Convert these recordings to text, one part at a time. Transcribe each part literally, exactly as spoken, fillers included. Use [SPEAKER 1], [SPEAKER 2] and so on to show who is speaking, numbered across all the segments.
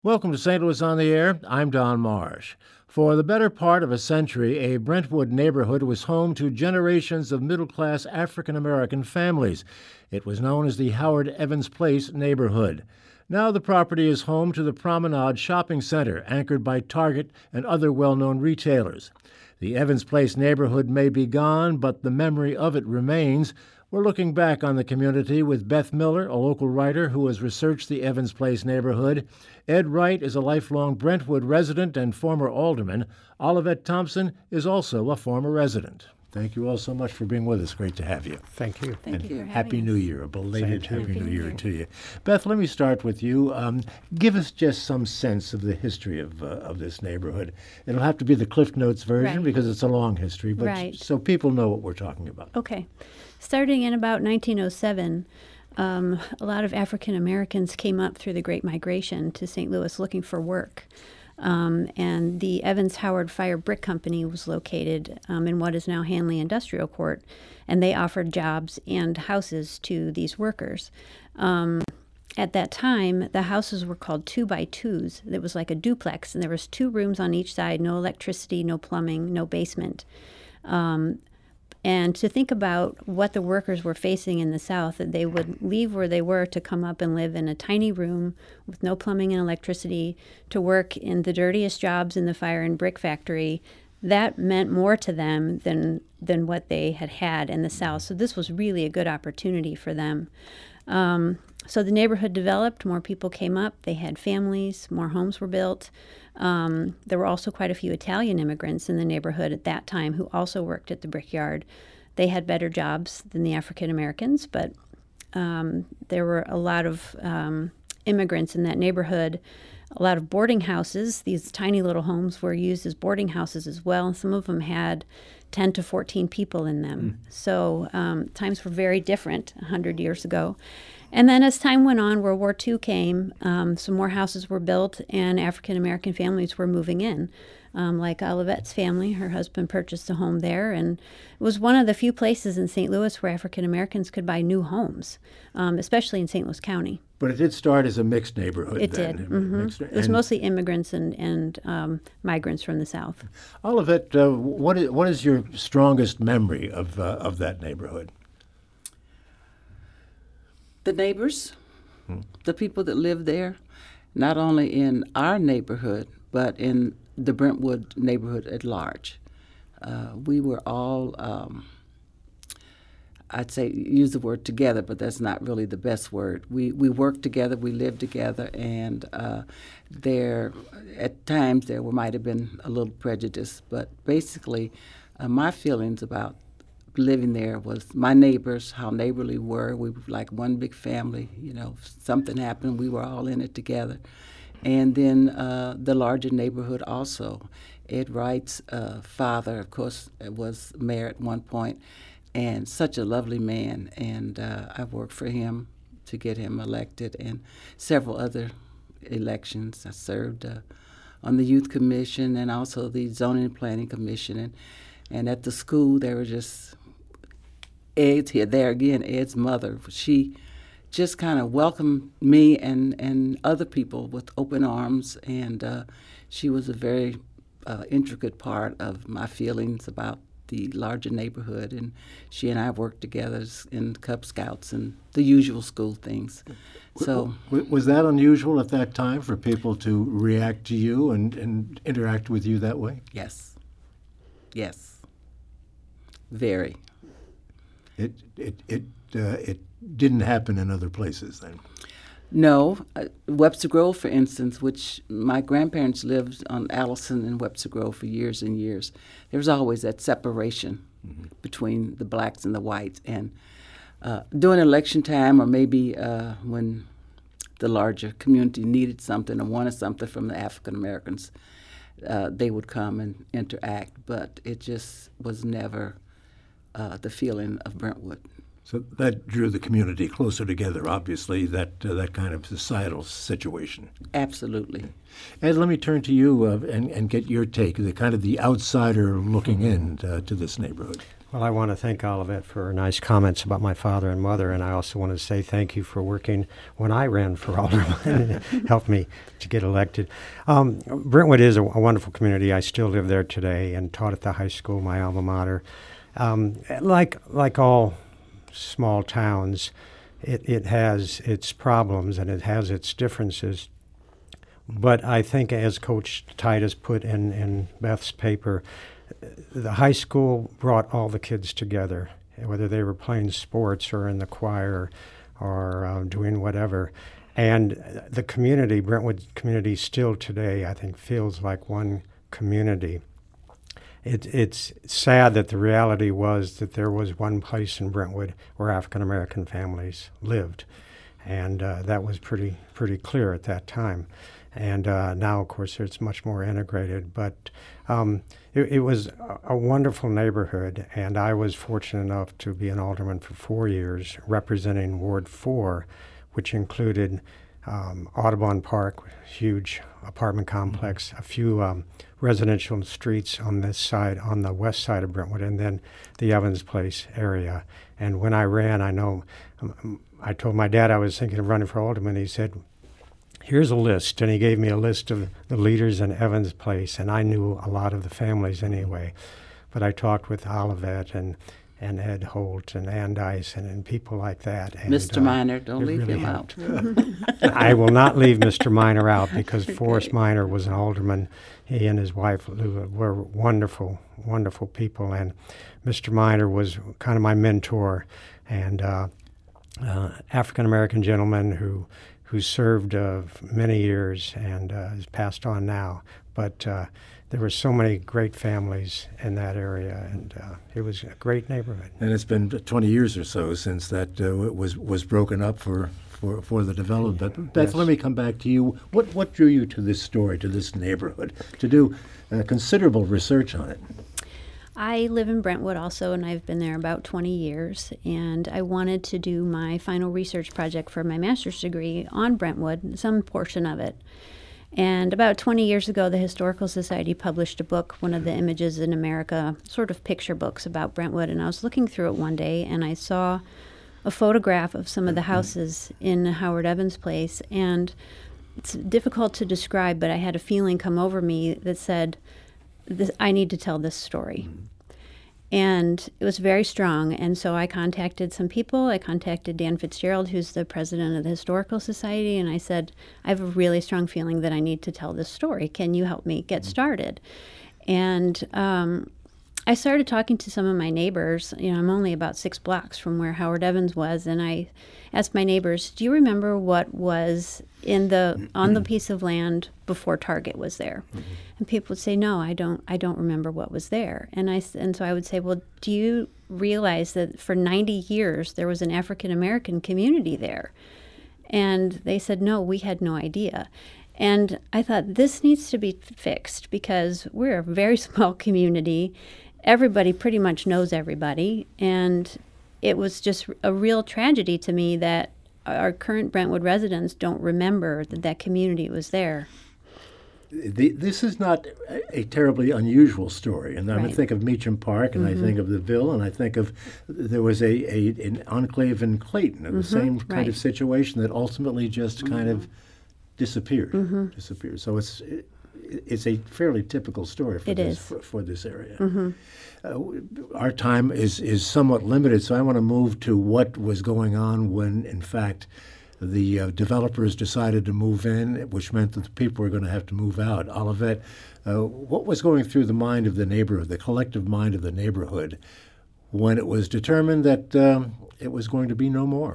[SPEAKER 1] Welcome to Saint Louis on the Air. I'm Don Marsh. For the better part of a century, a Brentwood neighborhood was home to generations of middle-class African-American families. It was known as the Howard Evans Place neighborhood. Now the property is home to the Promenade Shopping Center, anchored by Target and other well-known retailers. The Evans Place neighborhood may be gone, but the memory of it remains. We're looking back on the community with Beth Miller, a local writer who has researched the Evans Place neighborhood. Ed Wright is a lifelong Brentwood resident and former alderman. Olivette Thompson is also a former resident. Thank you all so much for being with us. Great to have you.
[SPEAKER 2] Thank you.
[SPEAKER 3] Thank
[SPEAKER 1] and
[SPEAKER 3] you for
[SPEAKER 1] Happy
[SPEAKER 3] having
[SPEAKER 1] New
[SPEAKER 3] us.
[SPEAKER 1] Year, a belated
[SPEAKER 2] Same to
[SPEAKER 1] Happy
[SPEAKER 3] you.
[SPEAKER 1] New
[SPEAKER 3] Happy New
[SPEAKER 1] Year
[SPEAKER 3] Year.
[SPEAKER 1] to you. Beth, let me start with you. Um, give us just some sense of the history of uh, of this neighborhood. It'll have to be the Cliff Notes version
[SPEAKER 3] Right.
[SPEAKER 1] because it's a long history, but
[SPEAKER 3] Right.
[SPEAKER 1] so people know what we're talking about.
[SPEAKER 3] Okay. Starting in about nineteen oh seven, um, a lot of African Americans came up through the Great Migration to Saint Louis looking for work. Um, and the Evans Howard Fire Brick Company was located um, in what is now Hanley Industrial Court, and they offered jobs and houses to these workers. Um, At that time, the houses were called two by twos. It was like a duplex, and there was two rooms on each side, no electricity, no plumbing, no basement. Um, and to think about what the workers were facing in the South, that they would leave where they were to come up and live in a tiny room with no plumbing and electricity, to work in the dirtiest jobs in the fire and brick factory, that meant more to them than than what they had had in the South. So this was really a good opportunity for them. Um, so the neighborhood developed, more people came up, they had families, more homes were built. Um, there were also quite a few Italian immigrants in the neighborhood at that time who also worked at the brickyard. They had better jobs than the African Americans, but um, there were a lot of um, immigrants in that neighborhood. A lot of boarding houses. These tiny little homes were used as boarding houses as well, and some of them had ten to fourteen people in them. Mm. So um, times were very different one hundred years ago. And then as time went on, World War Two came, um, some more houses were built, and African-American families were moving in. Um, like Olivette's family, her husband purchased a home there, and it was one of the few places in Saint Louis where African-Americans could buy new homes, um, especially in Saint Louis County.
[SPEAKER 1] But it did start as a mixed neighborhood
[SPEAKER 3] It
[SPEAKER 1] then.
[SPEAKER 3] did. Mm-hmm.
[SPEAKER 1] Mixed,
[SPEAKER 3] it was
[SPEAKER 1] and
[SPEAKER 3] mostly immigrants and, and um, migrants from the South.
[SPEAKER 1] Olivette, uh, what is what is your strongest memory of uh, of that neighborhood?
[SPEAKER 4] The neighbors, hmm. the people that live there, not only in our neighborhood, but in the Brentwood neighborhood at large. Uh, we were all, um, I'd say, use the word together, but that's not really the best word. We we worked together, we lived together, and uh, there, at times, there were, might have been a little prejudice, but basically, uh, my feelings about living there was my neighbors, how neighborly we were. We were like one big family. You know, if something happened, we were all in it together. And then uh, the larger neighborhood also. Ed Wright's uh, father, of course, was mayor at one point, and such a lovely man. And uh, I worked for him to get him elected, and several other elections. I served uh, on the youth commission and also the zoning and planning commission. And, and at the school, there were just Ed's here. There again, Ed's mother. She just kind of welcomed me and, and other people with open arms, and uh, she was a very uh, intricate part of my feelings about the larger neighborhood, and she and I worked together in Cub Scouts and the usual school things. So,
[SPEAKER 1] was that unusual at that time for people to react to you and, and interact with you that way?
[SPEAKER 4] Yes. Yes. Very.
[SPEAKER 1] It it it uh, it didn't happen in other places then.
[SPEAKER 4] No, uh, Webster Grove, for instance, which my grandparents lived on Allison and Webster Grove for years and years. There was always that separation mm-hmm. between the blacks and the whites, and uh, during election time, or maybe uh, when the larger community needed something or wanted something from the African Americans, uh, they would come and interact. But it just was never uh, the feeling of Brentwood.
[SPEAKER 1] So that drew the community closer together, obviously, that uh, that kind of societal situation.
[SPEAKER 4] Absolutely.
[SPEAKER 1] Ed, let me turn to you uh, and, and get your take, the kind of the outsider looking in uh, to this neighborhood.
[SPEAKER 2] Well, I want to thank Olivet for nice comments about my father and mother, and I also want to say thank you for working when I ran for alderman and helped me to get elected. Um, Brentwood is a, a wonderful community. I still live there today and taught at the high school, my alma mater. Um, like like all small towns, it, it has its problems and it has its differences. But I think, as Coach Titus put in, in Beth's paper, the high school brought all the kids together, whether they were playing sports or in the choir or uh, doing whatever. And the community, Brentwood community, still today, I think, feels like one community. It, it's sad that the reality was that there was one place in Brentwood where African American families lived, and uh, that was pretty pretty clear at that time. And uh, now, of course, it's much more integrated. But um, it, it was a, a wonderful neighborhood, and I was fortunate enough to be an alderman for four years, representing Ward four, which included um, Audubon Park, huge apartment complex, mm-hmm. a few um, residential streets on this side, on the west side of Brentwood, and then the Evans Place area. And when I ran, I know um, I told my dad I was thinking of running for alderman. He said, "Here's a list," and he gave me a list of the leaders in Evans Place, and I knew a lot of the families anyway. But I talked with Olivet and, and Ed Holt and Ann Dyson and people like that. And,
[SPEAKER 4] Mister
[SPEAKER 2] uh,
[SPEAKER 4] Minor, don't leave
[SPEAKER 2] really
[SPEAKER 4] him
[SPEAKER 2] helped.
[SPEAKER 4] out.
[SPEAKER 2] I will not leave Mister Minor out, because Forrest Minor was an alderman. He and his wife Lou were wonderful, wonderful people, and Mister Minor was kind of my mentor, and uh, uh, African-American gentleman who who served uh, many years and uh, is passed on now. But uh, there were so many great families in that area, and uh, it was a great neighborhood.
[SPEAKER 1] And it's been twenty years or so since that uh, was was broken up for, for, for the development. But Beth,
[SPEAKER 2] Yes.
[SPEAKER 1] let me come back to you. What what drew you to this story, to this neighborhood, to do uh, considerable research on it?
[SPEAKER 3] I live in Brentwood also, and I've been there about twenty years, and I wanted to do my final research project for my master's degree on Brentwood, some portion of it. And about twenty years ago, the Historical Society published a book, One of the Images in America, sort of picture books about Brentwood, and I was looking through it one day, and I saw a photograph of some of the houses in Howard Evans Place, and it's difficult to describe, but I had a feeling come over me that said, This, I need to tell this story. Mm-hmm. And it was very strong. And so I contacted some people. I contacted Dan Fitzgerald, who's the president of the Historical Society, and I said, I have a really strong feeling that I need to tell this story. Can you help me get mm-hmm. started? And um, I started talking to some of my neighbors. You know, I'm only about six blocks from where Howard Evans was, and I asked my neighbors, do you remember what was in the on the piece of land before Target was there? Mm-hmm. And people would say, no, I don't I don't remember what was there. And I and so I would say, well, do you realize that for ninety years there was an African American community there? And they said, no, we had no idea. And I thought, this needs to be fixed, because we're a very small community. Everybody pretty much knows everybody, and it was just a real tragedy to me that our current Brentwood residents don't remember that that community was there.
[SPEAKER 1] The, this is not a, a terribly unusual story, and
[SPEAKER 3] Right.
[SPEAKER 1] I think of Meacham Park, and mm-hmm. I think of the Ville, and I think of there was a, a an enclave in Clayton, and mm-hmm. the same kind
[SPEAKER 3] Right.
[SPEAKER 1] of situation that ultimately just mm-hmm. kind of disappeared.
[SPEAKER 3] Mm-hmm.
[SPEAKER 1] Disappeared. So it's it, it's a fairly typical story for
[SPEAKER 3] it
[SPEAKER 1] this
[SPEAKER 3] is.
[SPEAKER 1] For, for this area.
[SPEAKER 3] Mm-hmm.
[SPEAKER 1] Uh, our time is is somewhat limited, so I want to move to what was going on when, in fact, the uh, developers decided to move in, which meant that the people were going to have to move out. Olivet, uh, what was going through the mind of the neighborhood, the collective mind of the neighborhood, when it was determined that um, it was going to be no more?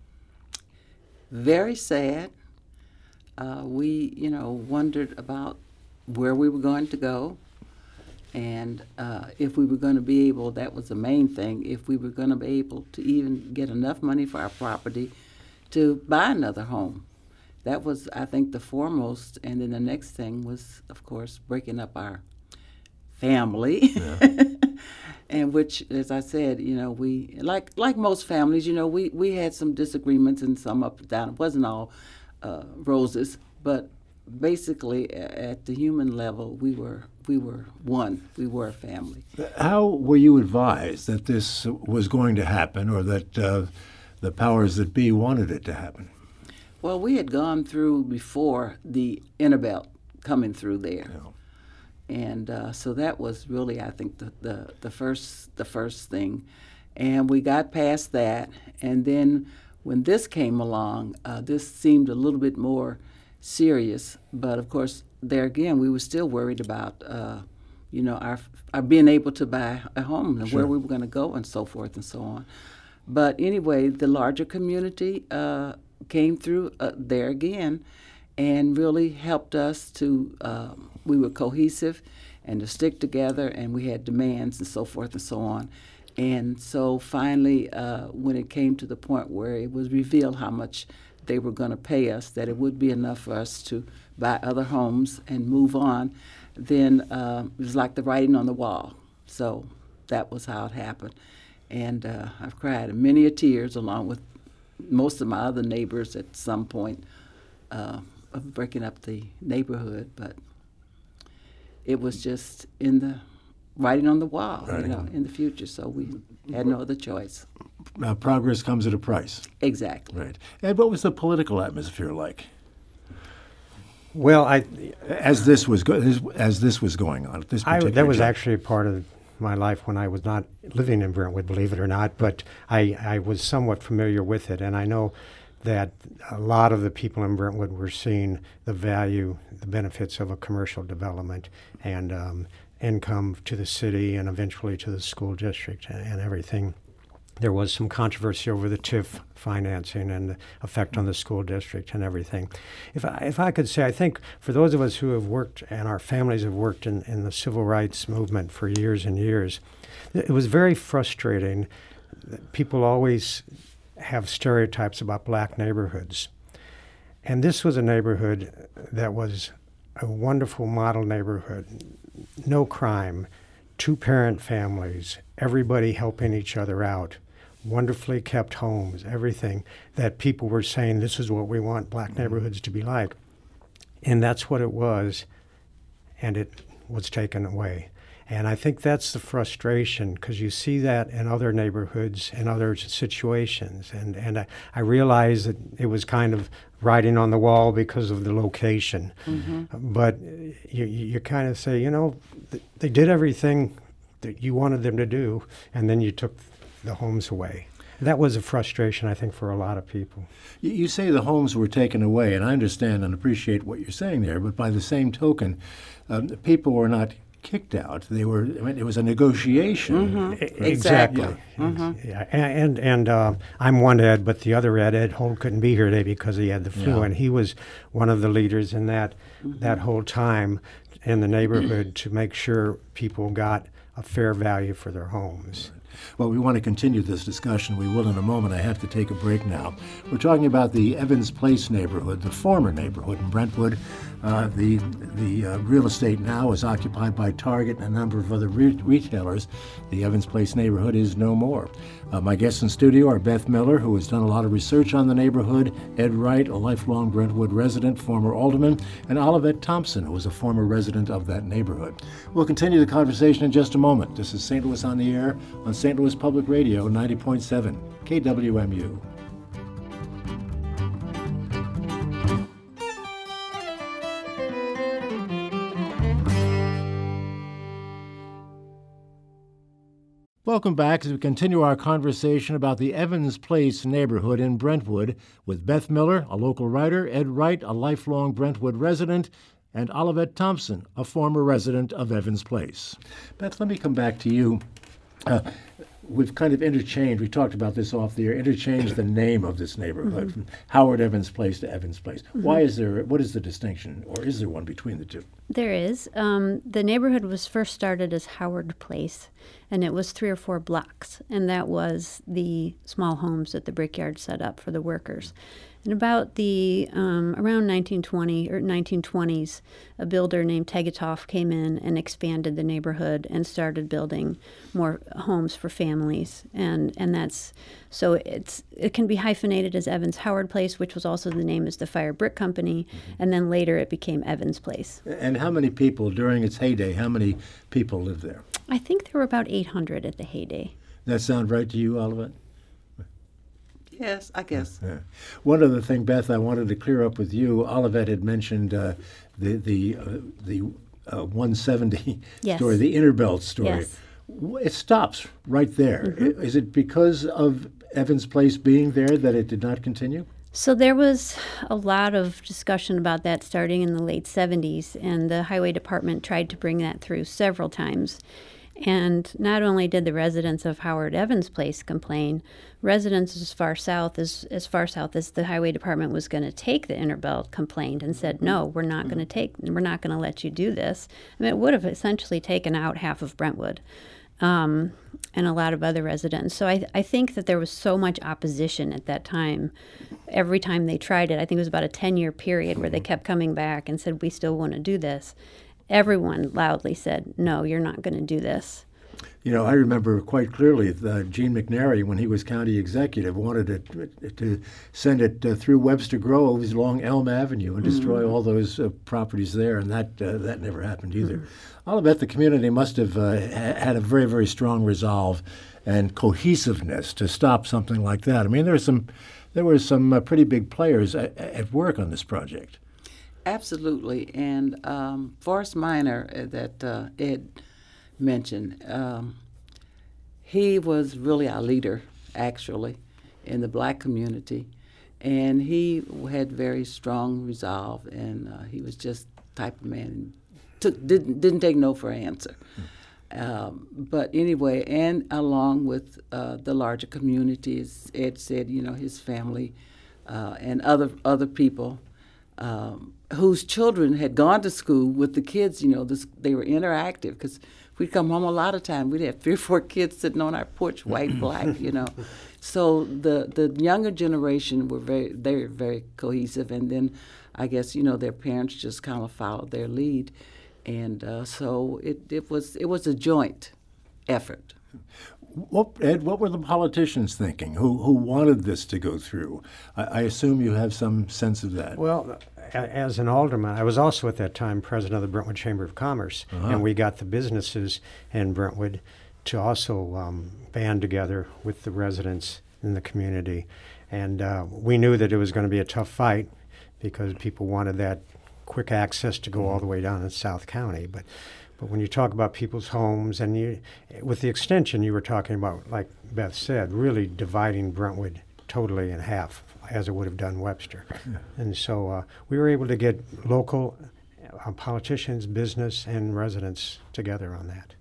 [SPEAKER 4] Very sad. Uh, we, you know, wondered about where we were going to go, and uh, if we were going to be able, that was the main thing, if we were going to be able to even get enough money for our property to buy another home. That was, I think, the foremost, and then the next thing was, of course, breaking up our family. Yeah. And which, as I said, you know, we, like like most families, you know, we, we had some disagreements and some up and down. It wasn't all uh, roses, but basically, a- at the human level, we were we were one. We were a family.
[SPEAKER 1] How were you advised that this was going to happen, or that uh, the powers that be wanted it to happen?
[SPEAKER 4] Well, we had gone through before the Innerbelt coming through there.
[SPEAKER 1] Yeah.
[SPEAKER 4] And uh, so that was really, I think, the, the, the first the first thing. And we got past that. And then when this came along, uh, this seemed a little bit more serious. But of course, there again, we were still worried about, uh, you know, our, our being able to buy a home and
[SPEAKER 1] Sure.
[SPEAKER 4] where we were going to go and so forth and so on. But anyway, the larger community uh, came through uh, there again and really helped us to, um, we were cohesive and to stick together, and we had demands and so forth and so on. And so finally, uh, when it came to the point where it was revealed how much they were going to pay us, that it would be enough for us to buy other homes and move on, then uh, it was like the writing on the wall. So that was how it happened. And uh, I've cried many a tears along with most of my other neighbors at some point uh, of breaking up the neighborhood. But it was just in the writing on the wall,
[SPEAKER 1] Right.
[SPEAKER 4] you know, in the future. So we had no other choice.
[SPEAKER 1] Uh, progress comes at a price.
[SPEAKER 4] Exactly.
[SPEAKER 1] Right. And what was the political atmosphere like
[SPEAKER 2] Well, I,
[SPEAKER 1] as this was go- as, as this was going on at this
[SPEAKER 2] I
[SPEAKER 1] particular
[SPEAKER 2] that was
[SPEAKER 1] time?
[SPEAKER 2] actually a part of my life when I was not living in Brentwood, believe it or not, but I, I was somewhat familiar with it, and I know that a lot of the people in Brentwood were seeing the value, the benefits of a commercial development and um, income to the city and eventually to the school district and, and everything. There was some controversy over the T I F financing and the effect on the school district and everything. If I, if I could say, I think for those of us who have worked and our families have worked in, in the civil rights movement for years and years, it was very frustrating. People always have stereotypes about black neighborhoods. And this was a neighborhood that was a wonderful model neighborhood. No crime, two-parent families, everybody helping each other out, wonderfully kept homes, everything that people were saying, this is what we want black neighborhoods to be like. And that's what it was, and it was taken away. And I think that's the frustration, because you see that in other neighborhoods and other situations. And, and I, I realized that it was kind of writing on the wall because of the location. Mm-hmm. But you, you kind of say, you know, th- they did everything that you wanted them to do, and then you took the homes away. That was a frustration, I think, for a lot of people.
[SPEAKER 1] You, you say the homes were taken away, and I understand and appreciate what you're saying there, but by the same token, um, people were not kicked out. They were. I mean, it was a negotiation.
[SPEAKER 4] Mm-hmm.
[SPEAKER 2] Exactly.
[SPEAKER 4] Exactly. Mm-hmm.
[SPEAKER 2] Yeah, and and uh, I'm one Ed, but the other Ed, Ed Holt, couldn't be here today because he had the flu,
[SPEAKER 1] Yeah.
[SPEAKER 2] and he was one of the leaders in that mm-hmm. that whole time in the neighborhood to make sure people got a fair value for their homes.
[SPEAKER 1] Well, we want to continue this discussion. We will in a moment. I have to take a break now. We're talking about the Evans Place neighborhood, the former neighborhood in Brentwood. Uh, the the uh, real estate now is occupied by Target and a number of other re- retailers. The Evans Place neighborhood is no more. Uh, my guests in studio are Beth Miller, who has done a lot of research on the neighborhood, Ed Wright, a lifelong Brentwood resident, former alderman, and Olivette Thompson, who was a former resident of that neighborhood. We'll continue the conversation in just a moment. This is Saint Louis on the Air on Saint Louis Public Radio, ninety point seven K W M U. Welcome back as we continue our conversation about the Evans Place neighborhood in Brentwood with Beth Miller, a local writer, Ed Wright, a lifelong Brentwood resident, and Olivette Thompson, a former resident of Evans Place. Beth, let me come back to you. Uh, we've kind of interchanged, we talked about this off the air, interchanged the name of this neighborhood mm-hmm. from Howard Evans Place to Evans Place. Mm-hmm. Why is there, what is the distinction, or is there one between the two?
[SPEAKER 3] There is. Um, the neighborhood was first started as Howard Place, and it was three or four blocks, and that was the small homes that the Brickyard set up for the workers. And about the um, around nineteen twenty or nineteen twenties, a builder named Tegetoff came in and expanded the neighborhood and started building more homes for families. And and that's so it's it can be hyphenated as Evans Howard Place, which was also the name as the Fire Brick Company, mm-hmm. and then later it became Evans Place.
[SPEAKER 1] And how many people during its heyday? How many people lived there?
[SPEAKER 3] I think there were about eight hundred at the heyday.
[SPEAKER 1] That sound right to you, Olivet?
[SPEAKER 4] Yes, I guess.
[SPEAKER 1] Yeah. One other thing, Beth, I wanted to clear up with you. Olivet had mentioned uh, the the uh, the uh, one seventy
[SPEAKER 3] yes.
[SPEAKER 1] story, the Innerbelt story.
[SPEAKER 3] Yes.
[SPEAKER 1] It stops right there. Mm-hmm. Is it because of Evans Place being there that it did not continue?
[SPEAKER 3] So there was a lot of discussion about that starting in the late seventies, and the Highway Department tried to bring that through several times. And not only did the residents of Howard Evans Place complain, residents as far south as as far south as the Highway Department was going to take the Innerbelt complained and said, "No, we're not going to take, we're not going to let you do this." I mean, it would have essentially taken out half of Brentwood, um, and a lot of other residents. So I I think that there was so much opposition at that time. Every time they tried it, I think it was about a ten-year period where they kept coming back and said, "We still want to do this." Everyone loudly said, "No, you're not going to do this."
[SPEAKER 1] You know, I remember quite clearly that Gene McNary, when he was county executive, wanted to, to send it uh, through Webster Groves along Elm Avenue and destroy mm-hmm. all those uh, properties there, and that uh, that never happened either. Mm-hmm. I'll bet the community must have uh, ha- had a very, very strong resolve and cohesiveness to stop something like that. I mean, there were some, there were some uh, pretty big players at, at work on this project.
[SPEAKER 4] Absolutely, and um, Forrest Minor uh, that uh, Ed mentioned, um, he was really our leader, actually, in the black community, and he had very strong resolve, and uh, he was just the type of man took didn't didn't take no for an answer. Mm. Um, but anyway, and along with uh, the larger communities, Ed said, you know, his family uh, and other other people. Um, whose children had gone to school with the kids, you know, this, they were interactive because we'd come home a lot of time. We'd have three or four kids sitting on our porch, white, black, you know. So the, the younger generation were very, they were very cohesive. And then I guess, you know, their parents just kind of followed their lead. And uh, so it, it was it was a joint effort.
[SPEAKER 1] What, Ed, what were the politicians thinking who who wanted this to go through? I, I assume you have some sense of that.
[SPEAKER 2] Well, as an alderman, I was also at that time president of the Brentwood Chamber of Commerce, uh-huh. and we got the businesses in Brentwood to also um, band together with the residents in the community. And uh, we knew that it was going to be a tough fight because people wanted that quick access to go all the way down in South County. But But when you talk about people's homes, and you, with the extension you were talking about, like Beth said, really dividing Brentwood totally in half, as it would have done Webster. Yeah. And so uh, we were able to get local uh, politicians, business, and residents together on that.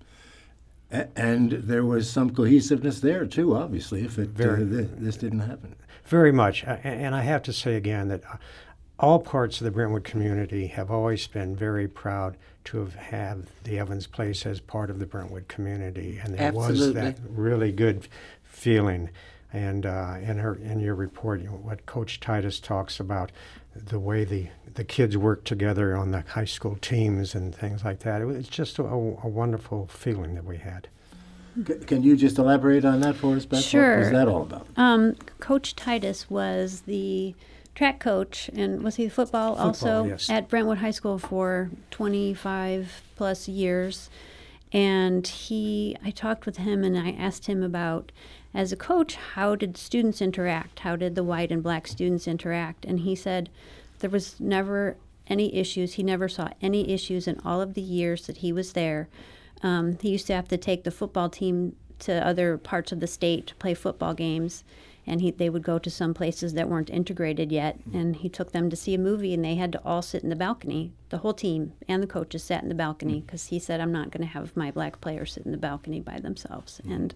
[SPEAKER 1] A- and there was some cohesiveness there, too, obviously, if it, Very, uh, th- this didn't happen.
[SPEAKER 2] Very much. Uh, and I have to say again that uh, all parts of the Brentwood community have always been very proud to have had the Evans Place as part of the Brentwood community, and there
[SPEAKER 4] Absolutely.
[SPEAKER 2] was that really good feeling. And uh, in her in your report, you know, what Coach Titus talks about, the way the the kids work together on the high school teams and things like that, it was just a, a wonderful feeling that we had.
[SPEAKER 1] C- can you just elaborate on that for us, Beth?
[SPEAKER 3] Sure.
[SPEAKER 1] What was that all about?
[SPEAKER 3] Um, Coach Titus was the track coach, and was he football,
[SPEAKER 2] football
[SPEAKER 3] also
[SPEAKER 2] yes.
[SPEAKER 3] at Brentwood High School for twenty-five plus years. And he, I talked with him and I asked him about, as a coach, how did students interact? How did the white and black students interact? And he said there was never any issues. He never saw any issues in all of the years that he was there. Um, he used to have to take the football team to other parts of the state to play football games. And he, they would go to some places that weren't integrated yet, and he took them to see a movie, and they had to all sit in the balcony. The whole team and the coaches sat in the balcony because he said, "I'm not going to have my black players sit in the balcony by themselves." And,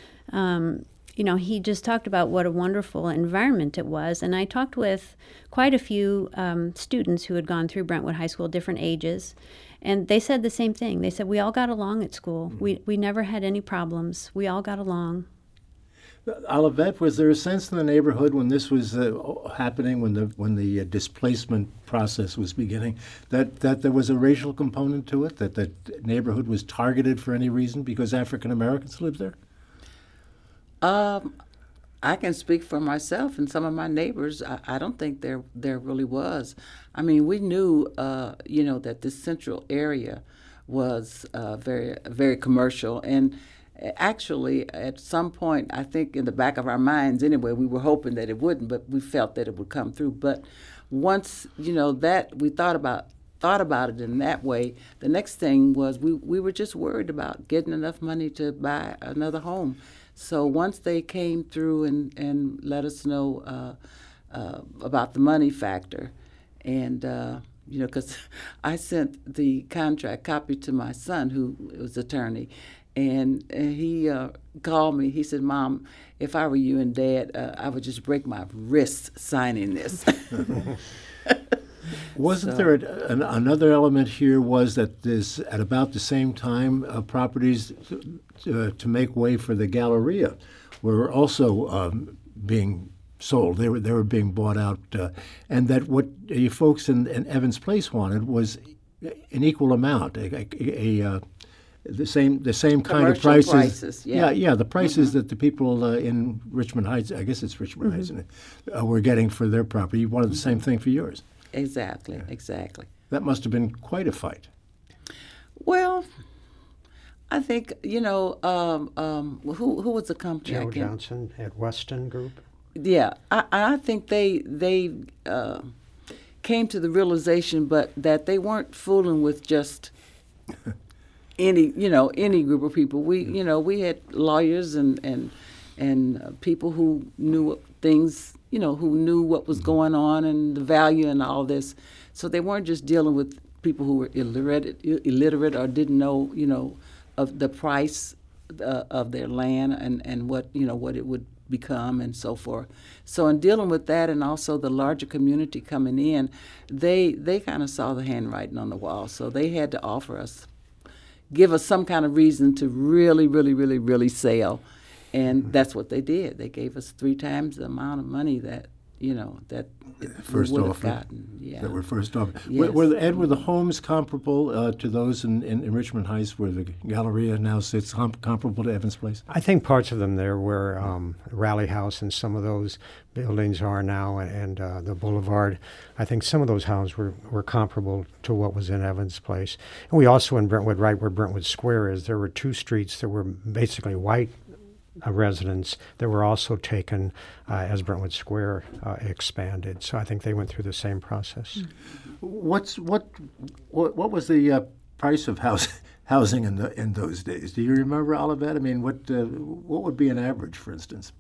[SPEAKER 3] um, you know, he just talked about what a wonderful environment it was. And I talked with quite a few um, students who had gone through Brentwood High School, different ages, and they said the same thing. They said, "We all got along at school. We we never had any problems. We all got along."
[SPEAKER 1] Olivet, was there a sense in the neighborhood when this was uh, happening, when the when the uh, displacement process was beginning, that, that there was a racial component to it, that the neighborhood was targeted for any reason because African Americans lived there?
[SPEAKER 4] Um, I can speak for myself and some of my neighbors. I, I don't think there there really was. I mean, we knew, uh, you know, that this central area was uh, very very commercial, and actually, at some point, I think in the back of our minds anyway, we were hoping that it wouldn't, but we felt that it would come through. But once, you know, that we thought about thought about it in that way, the next thing was we, we were just worried about getting enough money to buy another home. So once they came through and, and let us know uh, uh, about the money factor, and uh, you know, because I sent the contract copy to my son, who was attorney, and, and he uh, called me. He said, "Mom, if I were you and Dad, uh, I would just break my wrist signing this."
[SPEAKER 1] Wasn't
[SPEAKER 4] So-
[SPEAKER 1] there a, an, another element here was that this, at about the same time, uh, properties to, uh, to make way for the Galleria were also um, being sold. They were they were being bought out, uh, and that what you folks in, in Evans Place wanted was an equal amount, a, a, a uh, the same the same kind of
[SPEAKER 4] Commercial
[SPEAKER 1] prices.
[SPEAKER 4] prices, yeah.
[SPEAKER 1] yeah, the prices that the people uh, in Richmond Heights, I guess it's Richmond Heights, uh, were getting for their property. You wanted the same thing for yours.
[SPEAKER 4] Exactly, exactly.
[SPEAKER 1] That must have been quite a fight.
[SPEAKER 4] Well, I think, you know, um, um, who who was the company? I
[SPEAKER 2] Joe
[SPEAKER 4] can't-
[SPEAKER 2] Johnson at Weston Group.
[SPEAKER 4] Yeah, I, I think they they uh, came to the realization, but that they weren't fooling with just any you know any group of people. We you know we had lawyers and and and uh, people who knew things, you know, who knew what was going on and the value and all this. So they weren't just dealing with people who were illiterate, illiterate or didn't know, you know, of the price uh, of their land and, and what, you know, what it would become and so forth. So in dealing with that and also the larger community coming in, they they kind of saw the handwriting on the wall. So they had to offer us, give us some kind of reason to really, really, really, really sell. And that's what they did. They gave us three times the amount of money that, you know, that it,
[SPEAKER 1] First
[SPEAKER 4] we would have
[SPEAKER 1] offer.
[SPEAKER 4] gotten. Yeah.
[SPEAKER 1] That were first off.
[SPEAKER 4] Yes.
[SPEAKER 1] Were, were, Ed, were the homes comparable uh, to those in, in, in Richmond Heights where the Galleria now sits, com- comparable to Evans Place?
[SPEAKER 2] I think parts of them there were um, Rally House, and some of those buildings are now, and uh, the Boulevard. I think some of those houses were, were comparable to what was in Evans Place. And we also in Brentwood, right where Brentwood Square is, there were two streets that were basically white uh, residents that were also taken uh, as Brentwood Square uh, expanded. So I think they went through the same process.
[SPEAKER 1] What's what what, what was the uh, price of house, housing in the in those days? Do you remember all of that? I mean, what uh, what would be an average, for instance?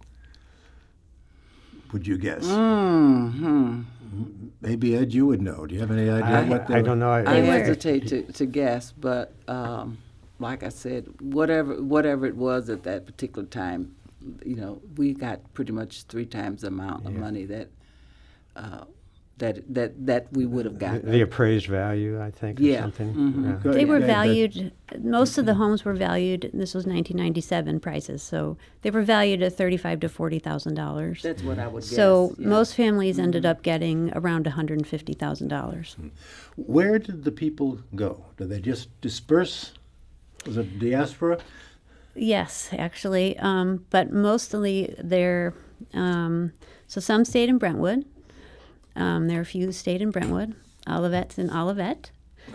[SPEAKER 1] Would you guess?
[SPEAKER 4] Mm-hmm.
[SPEAKER 1] Maybe Ed, you would know. Do you have any idea
[SPEAKER 2] I,
[SPEAKER 1] what? The,
[SPEAKER 2] I don't know.
[SPEAKER 4] I
[SPEAKER 3] They were-
[SPEAKER 4] hesitate to, to guess, but um, like I said, whatever whatever it was at that particular time, you know, we got pretty much three times the amount of
[SPEAKER 2] Yeah.
[SPEAKER 4] money that uh, that that that we would have
[SPEAKER 2] The,
[SPEAKER 4] gotten.
[SPEAKER 2] the appraised value, I think, or
[SPEAKER 4] Yeah.
[SPEAKER 2] something.
[SPEAKER 4] Mhm.
[SPEAKER 2] Yeah.
[SPEAKER 1] Go-
[SPEAKER 3] They were
[SPEAKER 1] yeah, but-
[SPEAKER 3] valued, most of the homes were valued, this was nineteen ninety-seven prices, so they were valued at thirty-five to forty thousand dollars.
[SPEAKER 4] That's what I would guess.
[SPEAKER 3] So
[SPEAKER 4] yeah.
[SPEAKER 3] most families ended up getting around one hundred fifty thousand dollars.
[SPEAKER 1] Where did the people go? Did they just disperse? Was it diaspora?
[SPEAKER 3] Yes, actually, um, but mostly they're, um, so some stayed in Brentwood. Um, there are a few who stayed in Brentwood, Olivet's in Olivet.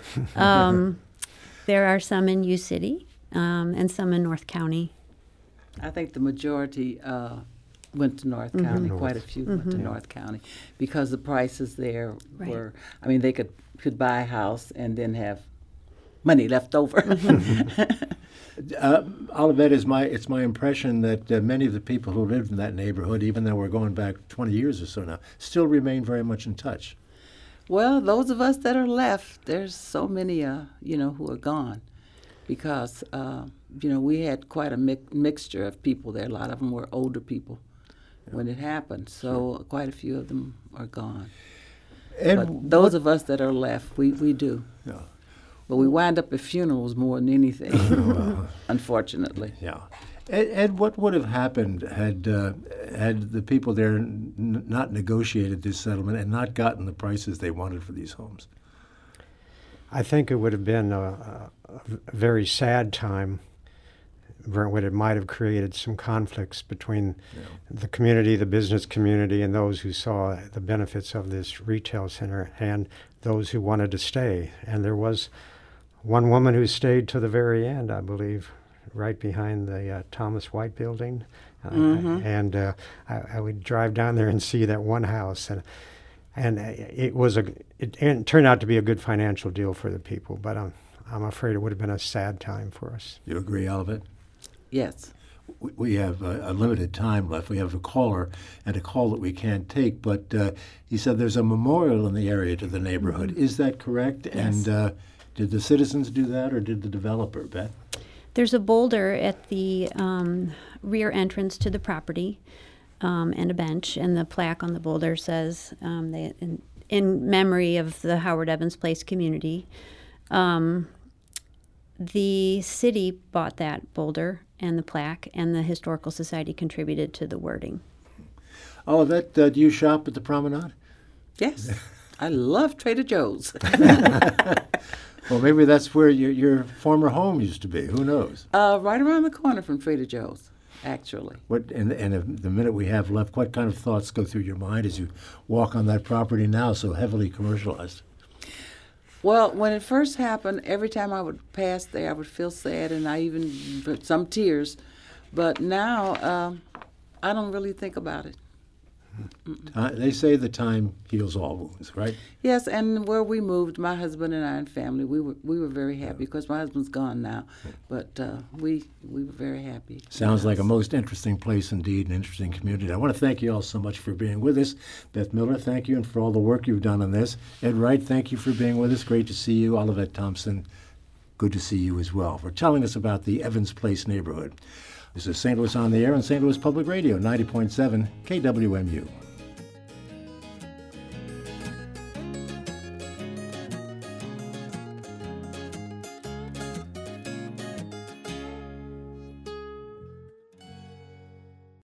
[SPEAKER 3] Um, there are some in U City um, and some in North County.
[SPEAKER 4] I think the majority uh, went to North County. Quite a few went to North County because the prices there
[SPEAKER 3] Right.
[SPEAKER 4] were. I mean, they could could buy a house and then have money left over.
[SPEAKER 1] Uh, Olivet is my it's my impression that uh, many of the people who lived in that neighborhood, even though we're going back twenty years or so now, still remain very much in touch.
[SPEAKER 4] Well, those of us that are left, there's so many, uh, you know, who are gone, because uh, you know we had quite a mi- mixture of people there. A lot of them were older people when it happened, so quite a few of them are gone.
[SPEAKER 1] Ed,
[SPEAKER 4] But those of us that are left, we, we do.
[SPEAKER 1] Yeah.
[SPEAKER 4] But we wind up at funerals more than anything, unfortunately.
[SPEAKER 1] Yeah. Ed, Ed, what would have happened had uh, had the people there n- not negotiated this settlement and not gotten the prices they wanted for these homes?
[SPEAKER 2] I think it would have been a, a, a very sad time. Brentwood, it might have created some conflicts between
[SPEAKER 1] Yeah.
[SPEAKER 2] the community, the business community, and those who saw the benefits of this retail center, and those who wanted to stay. And there was one woman who stayed to the very end, I believe, right behind the uh, Thomas White building. Uh,
[SPEAKER 4] Mhm.
[SPEAKER 2] and uh, I, I would drive down there and see that one house. And and it was a it, it turned out to be a good financial deal for the people, but I'm I'm afraid it would have been a sad time for us.
[SPEAKER 1] You agree, Olivet?
[SPEAKER 4] Yes.
[SPEAKER 1] We- We have a, a limited time left. We have a caller and a call that we can't take, but uh, he said there's a memorial in the area to the neighborhood. Is that correct?
[SPEAKER 4] Yes.
[SPEAKER 1] And uh, did the citizens do that, or did the developer, Beth?
[SPEAKER 3] There's a boulder at the um, rear entrance to the property, um, and a bench, and the plaque on the boulder says um, they, in, in memory of the Howard Evans Place community. Um, the city bought that boulder and the plaque, and the Historical Society contributed to the wording.
[SPEAKER 1] Olivet, uh, do you shop at the Promenade?
[SPEAKER 4] Yes. I love Trader Joe's.
[SPEAKER 1] Well, maybe that's where your, your former home used to be. Who knows?
[SPEAKER 4] uh, right around the corner from Trader Joe's, actually.
[SPEAKER 1] What and, and if the minute we have left, what kind of thoughts go through your mind as you walk on that property now, so heavily commercialized?
[SPEAKER 4] Well, when it first happened, every time I would pass there, I would feel sad, and I even put some tears. But now, um, I don't really think about it.
[SPEAKER 1] Uh, they say the time heals all wounds, right?
[SPEAKER 4] Yes, and where we moved, my husband and I and family, we were we were very happy because my husband's gone now, but uh, we we were very happy.
[SPEAKER 1] Sounds like a most interesting place indeed, an interesting community. I want to thank you all so much for being with us. Beth Miller, thank you, and for all the work you've done on this. Ed Wright, thank you for being with us. Great to see you. Olivet Thompson, good to see you as well, for telling us about the Evans Place neighborhood. This is Saint Louis on the Air on Saint Louis Public Radio, ninety point seven K W M U.